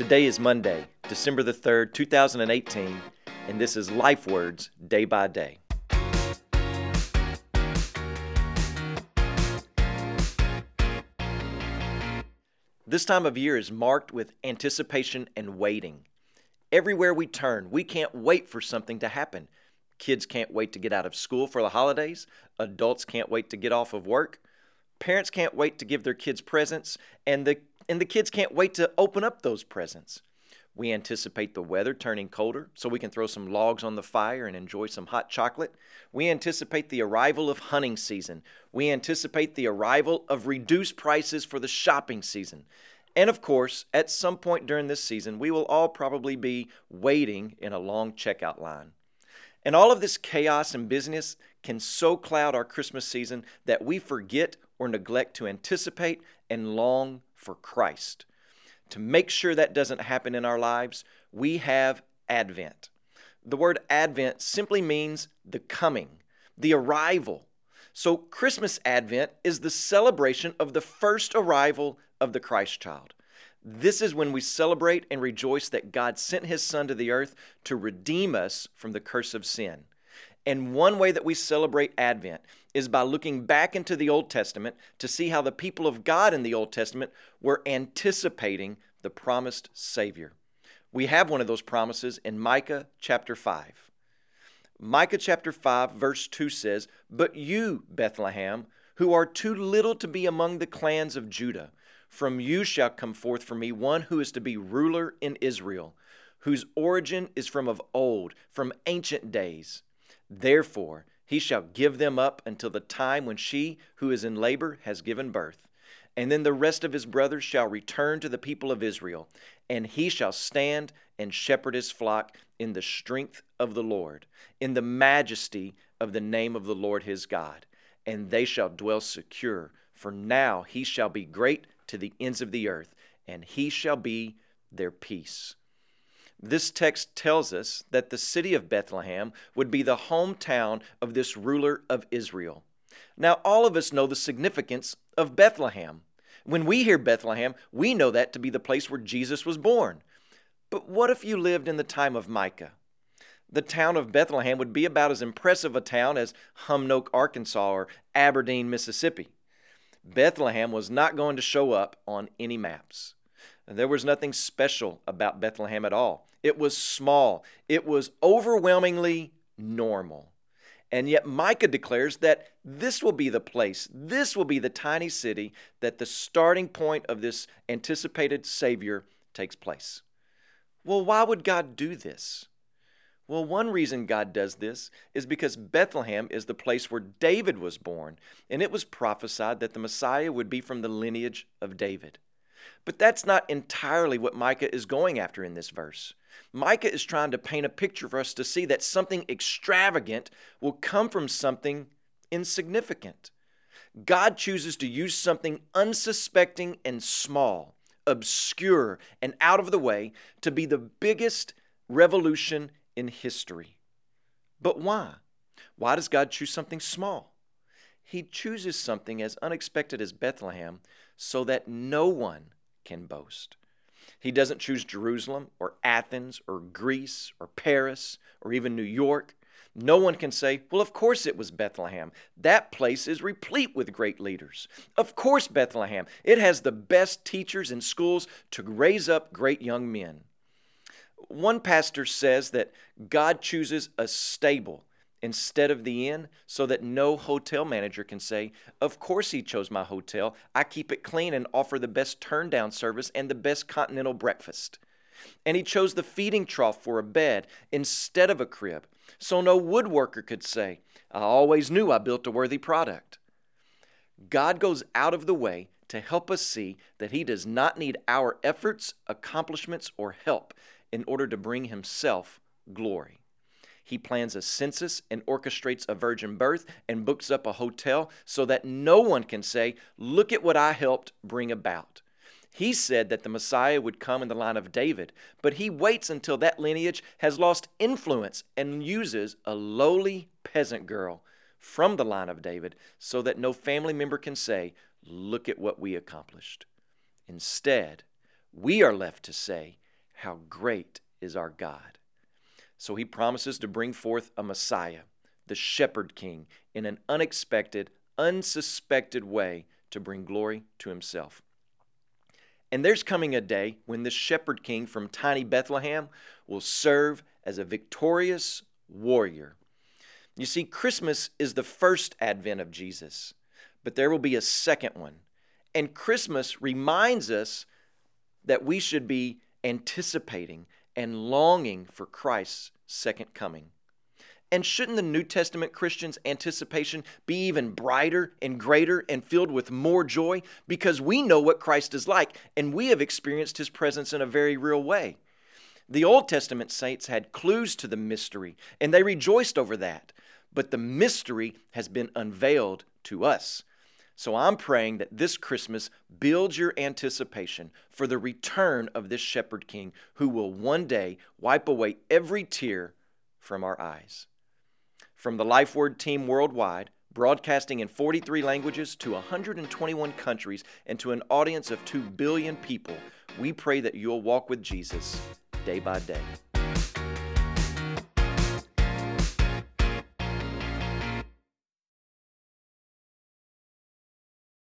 Today is Monday, December the 3rd, 2018, and this is Life Words Day by Day. This time of year is marked with anticipation and waiting. Everywhere we turn, we can't wait for something to happen. Kids can't wait to get out of school for the holidays. Adults can't wait to get off of work. Parents can't wait to give their kids presents, and the kids can't wait to open up those presents. We anticipate the weather turning colder so we can throw some logs on the fire and enjoy some hot chocolate. We anticipate the arrival of hunting season. We anticipate the arrival of reduced prices for the shopping season. And of course, at some point during this season, we will all probably be waiting in a long checkout line. And all of this chaos and business can so cloud our Christmas season that we forget or neglect to anticipate and long for Christ. To make sure that doesn't happen in our lives, we have Advent. The word Advent simply means the coming, the arrival. So Christmas Advent is the celebration of the first arrival of the Christ child. This is when we celebrate and rejoice that God sent His Son to the earth to redeem us from the curse of sin. And one way that we celebrate Advent is by looking back into the Old Testament to see how the people of God in the Old Testament were anticipating the promised Savior. We have one of those promises in Micah chapter 5. Micah chapter 5 verse 2 says, "But you, Bethlehem, who are too little to be among the clans of Judah, from you shall come forth for me one who is to be ruler in Israel, whose origin is from of old, from ancient days. Therefore, he shall give them up until the time when she who is in labor has given birth. And then the rest of his brothers shall return to the people of Israel, and he shall stand and shepherd his flock in the strength of the Lord, in the majesty of the name of the Lord his God. And they shall dwell secure, for now he shall be great to the ends of the earth, and he shall be their peace." This text tells us that the city of Bethlehem would be the hometown of this ruler of Israel. Now, all of us know the significance of Bethlehem. When we hear Bethlehem, we know that to be the place where Jesus was born. But what if you lived in the time of Micah? The town of Bethlehem would be about as impressive a town as Humnoke, Arkansas, or Aberdeen, Mississippi. Bethlehem was not going to show up on any maps. There was nothing special about Bethlehem at all. It was small. It was overwhelmingly normal. And yet Micah declares that this will be the place, this will be the tiny city that the starting point of this anticipated Savior takes place. Well, why would God do this? Well, one reason God does this is because Bethlehem is the place where David was born, and it was prophesied that the Messiah would be from the lineage of David. But that's not entirely what Micah is going after in this verse. Micah is trying to paint a picture for us to see that something extravagant will come from something insignificant. God chooses to use something unsuspecting and small, obscure and out of the way to be the biggest revolution in history. But why? Why does God choose something small? He chooses something as unexpected as Bethlehem so that no one can boast. He doesn't choose Jerusalem or Athens or Greece or Paris or even New York. No one can say, well, of course it was Bethlehem. That place is replete with great leaders. Of course, Bethlehem. It has the best teachers and schools to raise up great young men. One pastor says that God chooses a stable instead of the inn so that no hotel manager can say, of course he chose my hotel. I keep it clean and offer the best turn-down service and the best continental breakfast. And he chose the feeding trough for a bed instead of a crib, so no woodworker could say, I always knew I built a worthy product. God goes out of the way to help us see that He does not need our efforts, accomplishments, or help in order to bring Himself glory. He plans a census and orchestrates a virgin birth and books up a hotel so that no one can say, look at what I helped bring about. He said that the Messiah would come in the line of David, but He waits until that lineage has lost influence and uses a lowly peasant girl from the line of David so that no family member can say, look at what we accomplished. Instead, we are left to say, how great is our God. So he promises to bring forth a Messiah, the Shepherd King, in an unexpected, unsuspected way to bring glory to himself. And there's coming a day when this Shepherd King from tiny Bethlehem will serve as a victorious warrior. You see, Christmas is the first advent of Jesus, but there will be a second one. And Christmas reminds us that we should be anticipating and longing for Christ's second coming. And shouldn't the New Testament Christians' anticipation be even brighter and greater and filled with more joy? Because we know what Christ is like, and we have experienced his presence in a very real way. The Old Testament saints had clues to the mystery, and they rejoiced over that. But the mystery has been unveiled to us. So I'm praying that this Christmas builds your anticipation for the return of this Shepherd King who will one day wipe away every tear from our eyes. From the Life Word team worldwide, broadcasting in 43 languages to 121 countries and to an audience of 2 billion people, we pray that you'll walk with Jesus day by day.